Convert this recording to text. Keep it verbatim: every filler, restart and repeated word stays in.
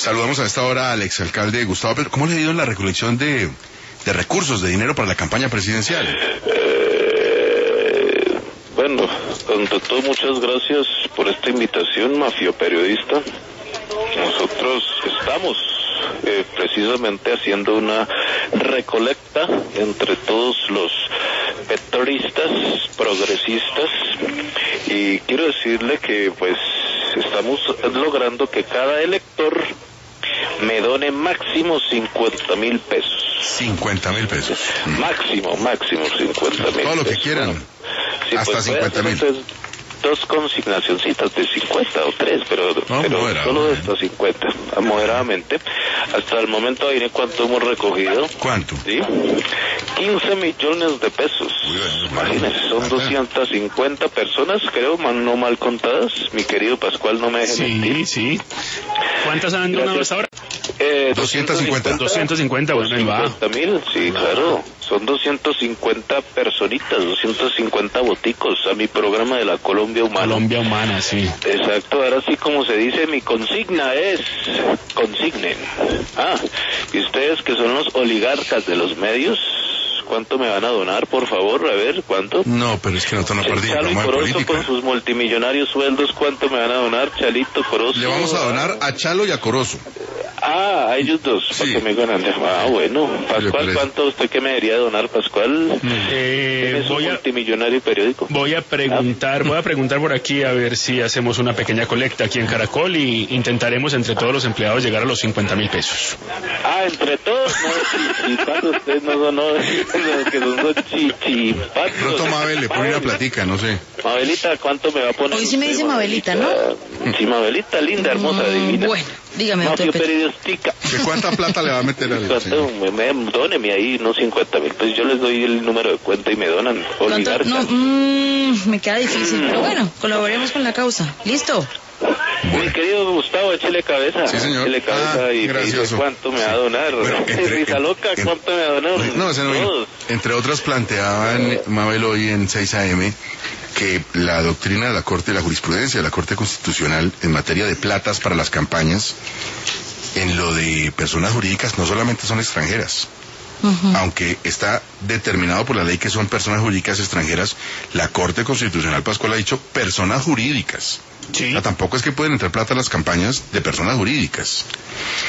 Saludamos a esta hora al exalcalde Gustavo Petro. ¿Cómo le ha ido en la recolección de, de recursos, de dinero para la campaña presidencial? Eh, bueno, ante todo, muchas gracias por esta invitación, Mafio Periodista. Nosotros estamos eh, precisamente haciendo una recolecta entre todos los petristas, progresistas, y quiero decirle que pues estamos logrando que cada elector me done máximo cincuenta mil pesos. cincuenta mil pesos. Máximo, máximo cincuenta mil. Todo lo que pesos. quieran. Bueno, sí, hasta pues, cincuenta mil. Entonces, dos consignacioncitas de cincuenta o tres, pero, no, pero moderado, solo de ¿eh? estas cincuenta, moderadamente. Hasta el momento, ¿ahí cuánto hemos recogido? ¿Cuánto? ¿Sí? quince millones de pesos. Uy, bueno, Imagínense, son ajá. doscientas cincuenta personas, creo, man, no mal contadas. Mi querido Pascual, no me deje Sí, mentir. sí. ¿Cuántas han donado hasta ahora? Eh, doscientos cincuenta. doscientos cincuenta, bueno, ahí va. cincuenta mil, sí, claro. Son doscientos cincuenta personitas, doscientos cincuenta boticos a mi programa de la Colombia Humana. Colombia Humana, sí. Exacto, ahora sí, como se dice, mi consigna es consignen. Ah, y ustedes que son los oligarcas de los medios, ¿cuánto me van a donar, por favor? A ver, ¿cuánto? No, pero es que nosotros no perdimos Chalo y programa de Corozo política. con sus multimillonarios sueldos, ¿cuánto me van a donar? Chalito, Corozo. Le vamos a donar a Chalo y a Corozo. Ah, a ellos dos, Sí. para que me ganan. Ah, bueno. Pascual, parece. ¿cuánto usted que me debería donar, Pascual? Eh, ¿Tienes un voy a... multimillonario periódico? Voy a preguntar, voy a preguntar por aquí a ver si hacemos una pequeña colecta aquí en Caracol y intentaremos entre todos los empleados llegar a los cincuenta mil pesos. Ah, entre todos, no, chichipatos, ustedes no son, no, los que son los chichipatos. Pronto Mabel le pone una platica, no sé. Mabelita, ¿cuánto me va a poner? Hoy sí me usted, dice Mabelita, ¿no? Sí, Mabelita, linda, hermosa, Mm, divina. Bueno, dígame, Mafio doctor Petro. periodística. ¿De cuánta plata le va a meter al ¿Cuánto? señor? Me, me, dóneme ahí unos cincuenta mil, pues yo les doy el número de cuenta y me donan. ¿Cuánto? Oligarcas. No, mm, me queda difícil, pero bueno, colaboremos con la causa. ¿Listo? Mi querido Gustavo, échele cabeza. Sí, señor. Échele cabeza Ah, y me gracioso. dice cuánto me va a donar. Bueno, entre- Risa loca, en- ¿cuánto me va a donar? No, ese no vino. Todos. Entre otras planteaban, Mabel, hoy en seis A M, que la doctrina de la Corte, la jurisprudencia de la Corte Constitucional en materia de platas para las campañas, en lo de personas jurídicas, no solamente son extranjeras. Ujú. Aunque está determinado por la ley que son personas jurídicas extranjeras, la Corte Constitucional, Pascual, ha dicho personas jurídicas. Sí. O sea, tampoco es que pueden entrar plata a las campañas de personas jurídicas.